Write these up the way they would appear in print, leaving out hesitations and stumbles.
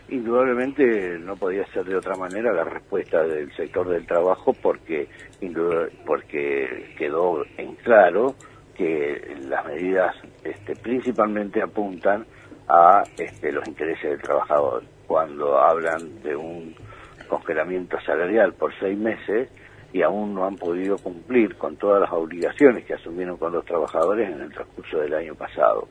Indudablemente no podía ser de otra manera la respuesta del sector del trabajo porque quedó en claro que las medidas principalmente apuntan a los intereses del trabajador. Cuando hablan de un congelamiento salarial por 6 meses y aún no han podido cumplir con todas las obligaciones que asumieron con los trabajadores en el transcurso del año pasado.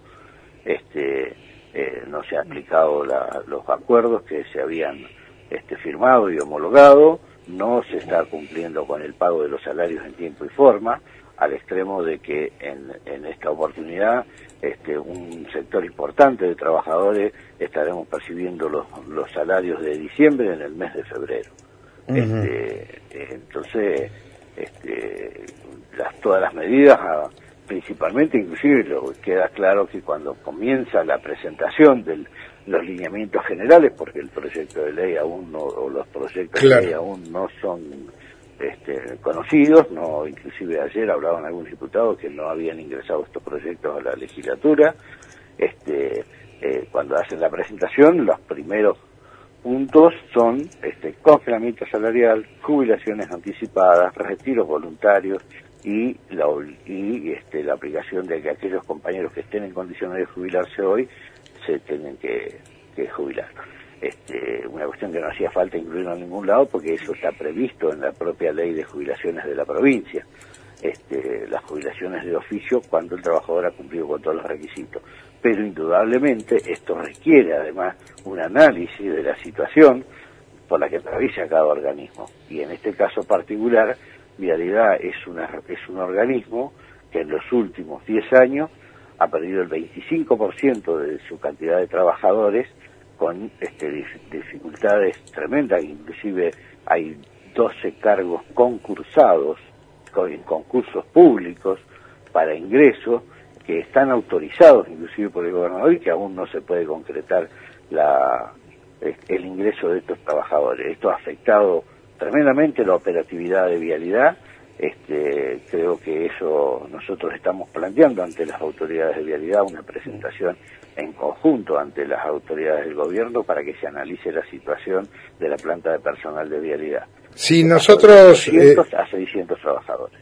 No se han aplicado los acuerdos que se habían firmado y homologado, no se está cumpliendo con el pago de los salarios en tiempo y forma, al extremo de que en esta oportunidad un sector importante de trabajadores estaremos percibiendo los salarios de diciembre en el mes de febrero. Entonces, todas las medidas, principalmente, inclusive queda claro que cuando comienza la presentación de los lineamientos generales, porque el proyecto de ley aún no, o los proyectos de ley aún no son conocidos, no, inclusive ayer hablaban algunos diputados que no habían ingresado estos proyectos a la legislatura. Cuando hacen la presentación, los primeros puntos son congelamiento salarial, jubilaciones anticipadas, retiros voluntarios y la aplicación de que aquellos compañeros que estén en condiciones de jubilarse hoy se tienen que jubilar. Una cuestión que no hacía falta incluirlo en ningún lado porque eso está previsto en la propia ley de jubilaciones de la provincia. Las jubilaciones de oficio cuando el trabajador ha cumplido con todos los requisitos. Pero indudablemente esto requiere además un análisis de la situación por la que atraviesa cada organismo. Y en este caso particular, Vialidad es un organismo que en los últimos 10 años ha perdido el 25% de su cantidad de trabajadores con dificultades tremendas, inclusive hay 12 cargos concursados en concursos públicos para ingreso que están autorizados inclusive por el gobernador y que aún no se puede concretar el ingreso de estos trabajadores. Esto ha afectado tremendamente la operatividad de Vialidad. Creo que eso nosotros estamos planteando ante las autoridades de Vialidad una presentación en conjunto ante las autoridades del gobierno para que se analice la situación de la planta de personal de Vialidad. Sí, nosotros... De 200 a 600 trabajadores.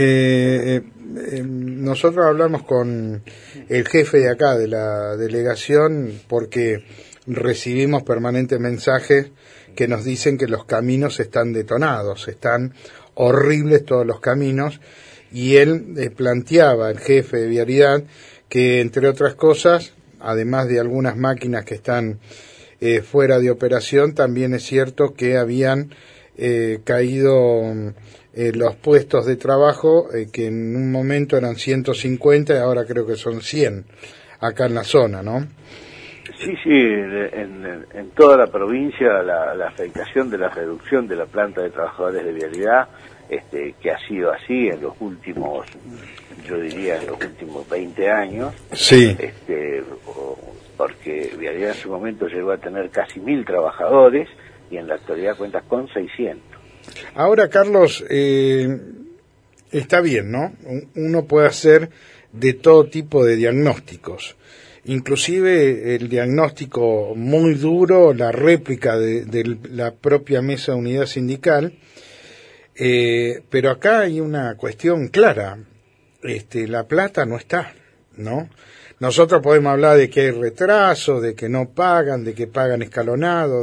Nosotros hablamos con el jefe de acá de la delegación porque recibimos permanentes mensajes que nos dicen que los caminos están detonados, están horribles todos los caminos, y él planteaba, el jefe de Vialidad, que entre otras cosas, además de algunas máquinas que están fuera de operación, también es cierto que habían caído los puestos de trabajo, que en un momento eran 150 y ahora creo que son 100 acá en la zona, ¿no? Sí, en toda la provincia la afectación de la reducción de la planta de trabajadores de Vialidad, que ha sido así en los últimos, yo diría en los últimos 20 años, sí. Porque Vialidad en su momento llegó a tener casi 1000 trabajadores y en la actualidad cuenta con 600. Ahora, Carlos, está bien, ¿no? Uno puede hacer de todo tipo de diagnósticos. Inclusive el diagnóstico muy duro, la réplica de la propia mesa de unidad sindical, pero acá hay una cuestión clara, la plata no está, ¿no? Nosotros podemos hablar de que hay retraso, de que no pagan, de que pagan escalonado,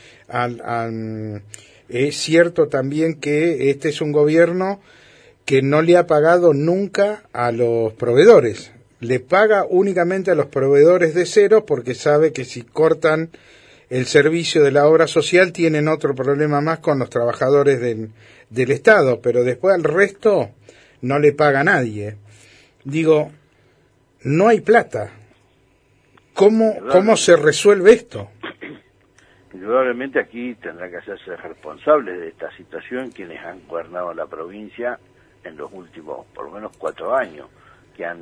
es cierto también que este es un gobierno que no le ha pagado nunca a los proveedores. Le paga únicamente a los proveedores de cero porque sabe que si cortan el servicio de la obra social tienen otro problema más con los trabajadores del Estado, pero después al resto no le paga a nadie. Digo, no hay plata. ¿Cómo se resuelve esto? Indudablemente aquí tendrán que hacerse responsables de esta situación quienes han gobernado la provincia en los últimos, por lo menos 4 años, que han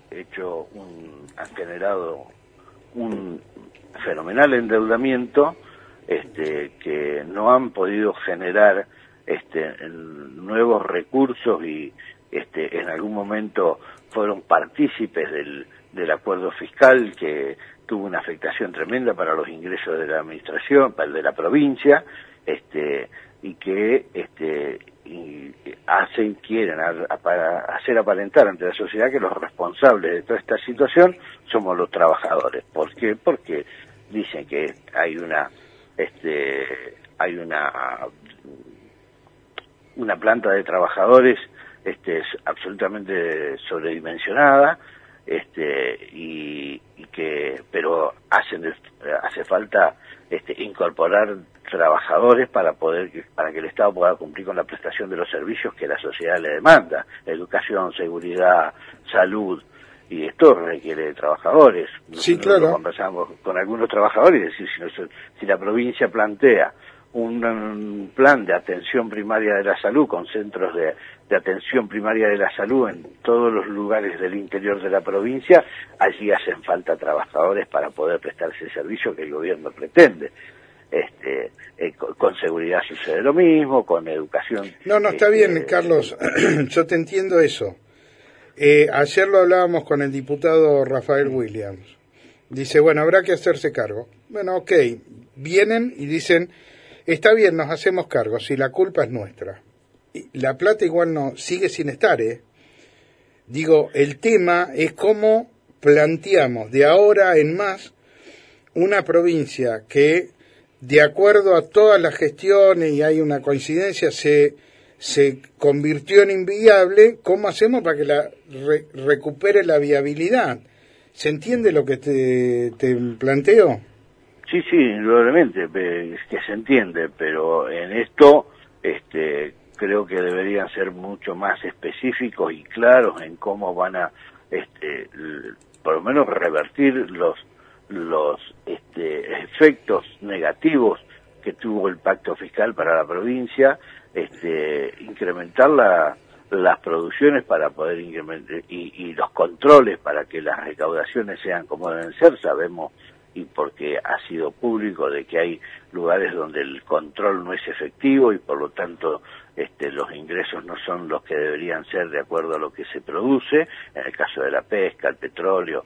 generado un fenomenal endeudamiento, que no han podido generar nuevos recursos y en algún momento fueron partícipes del acuerdo fiscal que tuvo una afectación tremenda para los ingresos de la administración, de la provincia, y que quieren para hacer aparentar ante la sociedad que los responsables de toda esta situación somos los trabajadores. ¿Por qué? Porque dicen que hay una planta de trabajadores absolutamente sobredimensionada, pero hace falta incorporar trabajadores para que el Estado pueda cumplir con la prestación de los servicios que la sociedad le demanda: educación, seguridad, salud, y esto requiere de trabajadores. Sí, Nosotros claro. conversamos con algunos trabajadores y decir, si la provincia plantea un plan de atención primaria de la salud, con centros de atención primaria de la salud en todos los lugares del interior de la provincia, allí hacen falta trabajadores para poder prestar ese servicio que el gobierno pretende. Con seguridad sucede lo mismo, con educación. No, está bien, Carlos, yo te entiendo eso. Ayer lo hablábamos con el diputado Rafael Williams. Dice, bueno, habrá que hacerse cargo. Bueno, ok, vienen y dicen, está bien, nos hacemos cargo, si la culpa es nuestra. La plata igual no sigue sin estar, Digo, el tema es cómo planteamos de ahora en más una provincia que, de acuerdo a todas las gestiones, y hay una coincidencia, se convirtió en inviable. ¿Cómo hacemos para que recupere la viabilidad? ¿Se entiende lo que te planteo? Sí, indudablemente que se entiende, pero en esto creo que deberían ser mucho más específicos y claros en cómo van a por lo menos revertir los efectos negativos que tuvo el pacto fiscal para la provincia, incrementar las producciones para poder incrementar y los controles para que las recaudaciones sean como deben ser. Sabemos, y porque ha sido público, de que hay lugares donde el control no es efectivo y por lo tanto los ingresos no son los que deberían ser de acuerdo a lo que se produce. En el caso de la pesca, el petróleo,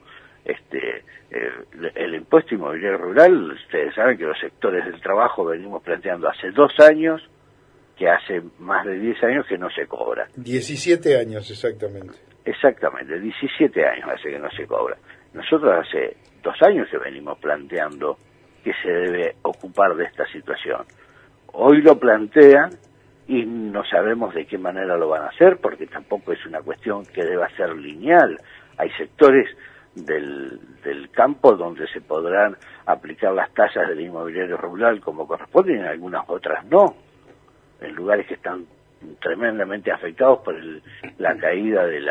el impuesto inmobiliario rural, ustedes saben que los sectores del trabajo venimos planteando hace 2 años, que hace más de 10 años que no se cobra. 17 años, exactamente. Exactamente, 17 años hace que no se cobra. Nosotros hace 2 años que venimos planteando que se debe ocupar de esta situación. Hoy lo plantean y no sabemos de qué manera lo van a hacer, porque tampoco es una cuestión que deba ser lineal. Hay sectores del campo donde se podrán aplicar las tasas del inmobiliario rural como corresponde, y en algunas otras no. En lugares que están tremendamente afectados por la caída de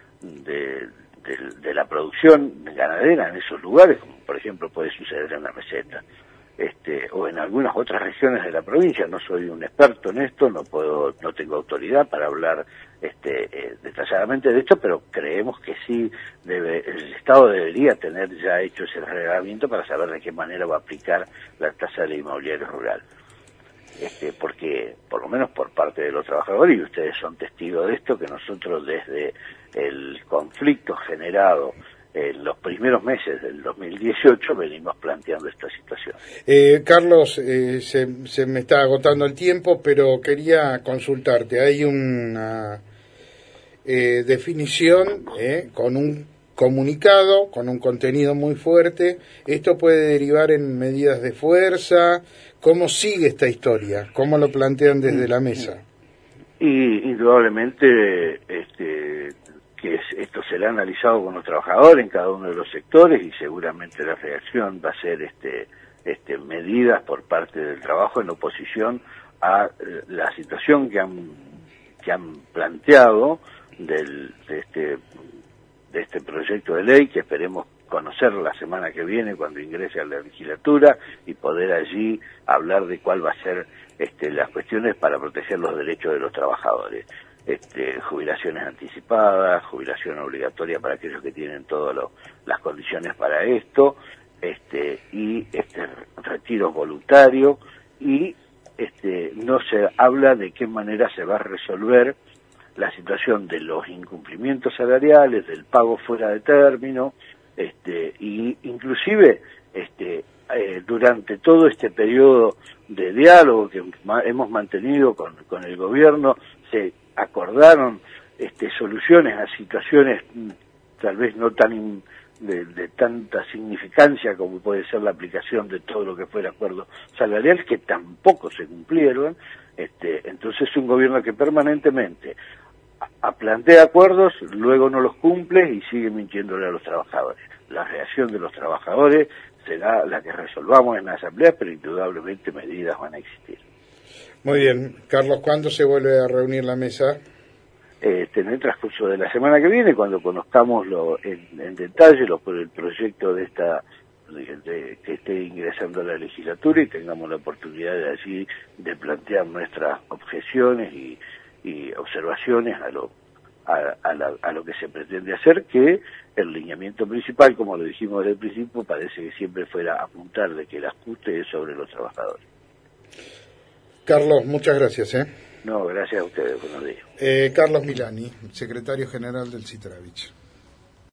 la producción ganadera en esos lugares, como por ejemplo puede suceder en la meseta, o en algunas otras regiones de la provincia. No soy un experto en esto, no tengo autoridad para hablar detalladamente de esto, pero creemos que sí el Estado debería tener ya hecho ese reglamento para saber de qué manera va a aplicar la tasa del inmobiliario rural. Porque, por lo menos por parte de los trabajadores, y ustedes son testigos de esto, que nosotros desde el conflicto generado en los primeros meses del 2018 venimos planteando esta situación. Carlos, se me está agotando el tiempo, pero quería consultarte. Hay una definición con un comunicado, con un contenido muy fuerte. ¿Esto puede derivar en medidas de fuerza? ¿Cómo sigue esta historia? ¿Cómo lo plantean desde la mesa? Y indudablemente que esto será analizado con los trabajadores en cada uno de los sectores, y seguramente la reacción va a ser medidas por parte del trabajo en oposición a la situación que han planteado de este proyecto de ley, que esperemos conocer la semana que viene cuando ingrese a la legislatura y poder allí hablar de cuál va a ser las cuestiones para proteger los derechos de los trabajadores. Jubilaciones anticipadas, jubilación obligatoria para aquellos que tienen todas las condiciones para esto, y retiros voluntarios, y no se habla de qué manera se va a resolver la situación de los incumplimientos salariales, del pago fuera de término, y inclusive durante todo este periodo de diálogo que hemos mantenido con el gobierno, se acordaron soluciones a situaciones tal vez no tan de tanta significancia como puede ser la aplicación de todo lo que fue el acuerdo salarial, que tampoco se cumplieron. Entonces un gobierno que permanentemente plantea acuerdos, luego no los cumple y sigue mintiéndole a los trabajadores. La reacción de los trabajadores será la que resolvamos en la asamblea, pero indudablemente medidas van a existir. Muy bien, Carlos, ¿cuándo se vuelve a reunir la mesa? En el transcurso de la semana que viene, cuando conozcamos en detalle el proyecto de que esté ingresando a la legislatura y tengamos la oportunidad de allí de plantear nuestras objeciones y observaciones a lo que se pretende hacer, que el lineamiento principal, como lo dijimos desde el principio, parece que siempre fuera apuntar de que el ajuste es sobre los trabajadores. Carlos, muchas gracias. No, gracias a ustedes, buenos días. Carlos Milani, secretario general del Citravich.